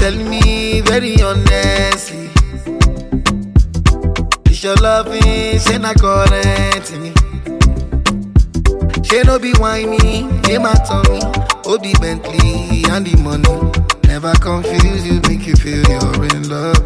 telling me very honestly. It's your loving, say not current me. She no be whiny, name my tummy. Obi Bentley and the money. Never confuse you, make you feel you're in love.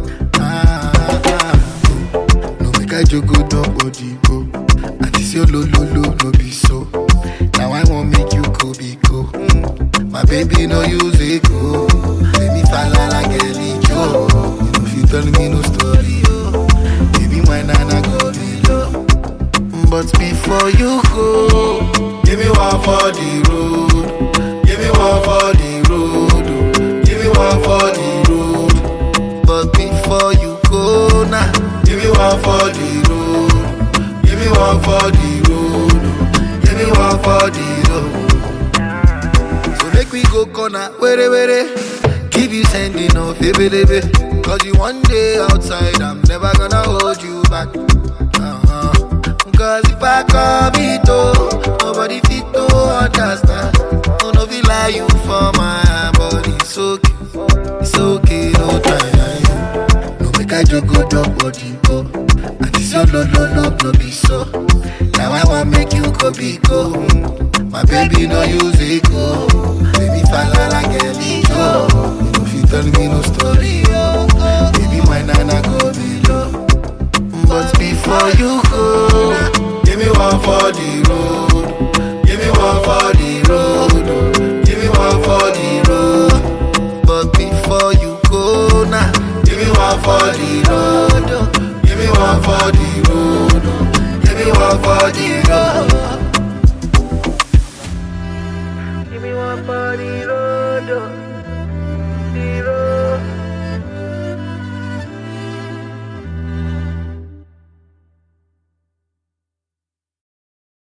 No make I joke, nobody go. And this your lo, no be so. Now I won't make you go be go. My baby no use it go. Let me fall like a Joe. You know if you tell me no story, yo. Baby my nana go below. But before you go, give me one for the road. Give me one for the road. Give me one for the road. But before you go now, give me one for the road. Give me one for the road. Give me one for the road. So make we go corner, were. Keep you sending off, baby. Cause you one day outside, I'm never gonna hold you back. Cause if I come it oh, nobody fit to understand. No feel like you for my body. It's okay, no time. No make I joke, go body go. And this your no be so. Now I want make you go be go. My baby no use it go. Baby fall like a Joe. No fit tell me no story, yo. Baby my nana go below. But before you go, give me one for the road.